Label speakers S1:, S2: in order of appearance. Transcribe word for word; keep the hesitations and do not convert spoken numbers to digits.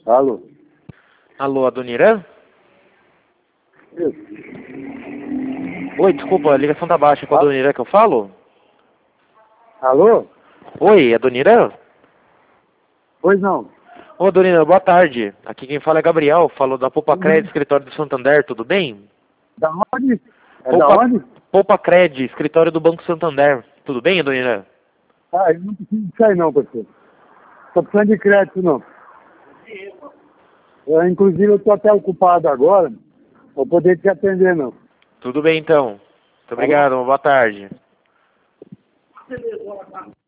S1: Alô?
S2: Alô, Adoniran?
S1: Isso.
S2: Oi, desculpa, a ligação tá baixa. É com a
S1: Ah.
S2: Adoniran que eu falo?
S1: Alô?
S2: Oi, Adoniran?
S1: Pois não.
S2: Ô, Adoniran, boa tarde. Aqui quem fala é Gabriel, falou da Poupa Cred,
S1: Uhum.
S2: escritório do Santander, tudo bem?
S1: Da onde? É da
S2: Poupa,
S1: onde?
S2: Poupa Cred, escritório do Banco Santander, tudo bem, Adoniran?
S1: Ah, eu não preciso disso aí não, parceiro. Tô precisando de crédito não. Eu, inclusive eu tô até ocupado agora. Vou poder te atender não.
S2: Tudo bem, então. Muito
S1: Tá bom?
S2: obrigado, uma boa tarde.